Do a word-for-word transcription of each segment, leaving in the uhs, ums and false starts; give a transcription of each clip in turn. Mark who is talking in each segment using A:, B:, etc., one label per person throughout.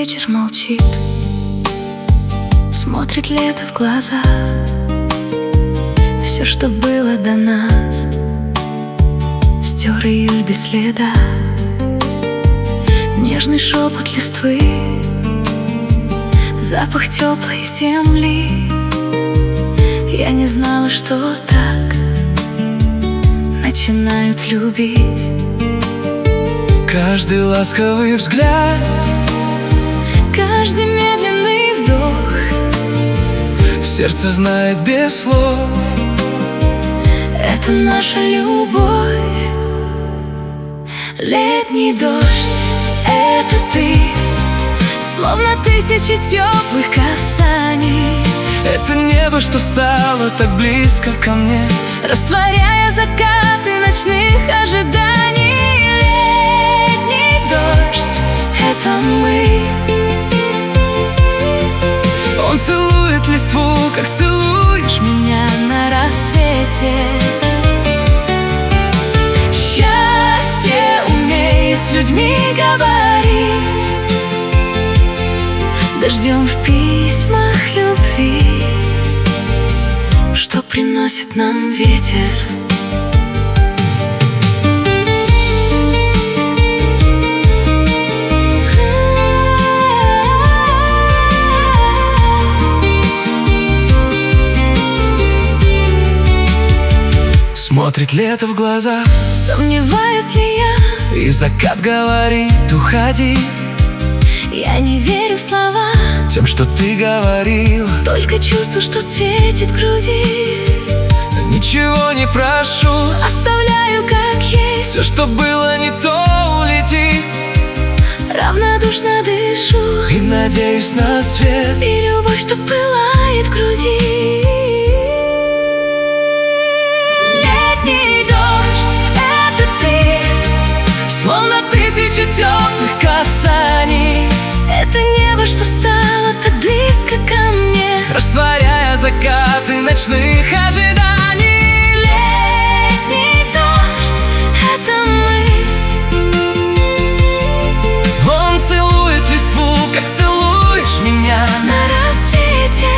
A: вечер молчит, смотрит лето в глаза. Все, что было до нас, стер июль без следа. Нежный шепот листвы, запах теплой земли. Я не знала, что так начинают любить.
B: Каждый ласковый взгляд,
A: каждый медленный вдох,
B: сердце знает без слов.
A: Это наша любовь. Летний дождь — это ты, словно тысячи теплых касаний.
B: Это небо, что стало так близко ко мне,
A: растворяя закаты ночных ожиданий. Летний дождь — это мы.
B: Он целует листву, как целуешь меня
A: на рассвете. Счастье умеет с людьми говорить, дождем в письмах любви, что приносит нам ветер.
B: Смотрит лето в глаза,
A: сомневаюсь ли я,
B: и закат говорит: уходи.
A: Я не верю в слова,
B: тем, что ты говорил,
A: только чувство, что светит в груди.
B: Ничего не прошу,
A: оставляю как есть.
B: Все, что было не то, улетит.
A: Равнодушно дышу
B: и надеюсь на свет,
A: и любовь, что пылает в груди. Летний дождь — это ты,
B: словно тысячи теплых касаний.
A: Это небо, что стало так близко ко мне,
B: растворяя закаты ночных ожиданий.
A: Летний дождь — это мы.
B: Он целует листву, как целуешь меня
A: на рассвете.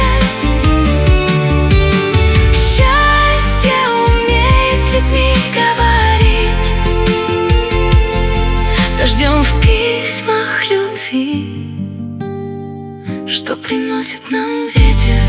A: Счастье умеет с людьми говорить, дождем в письмах любви, что приносит нам ветер.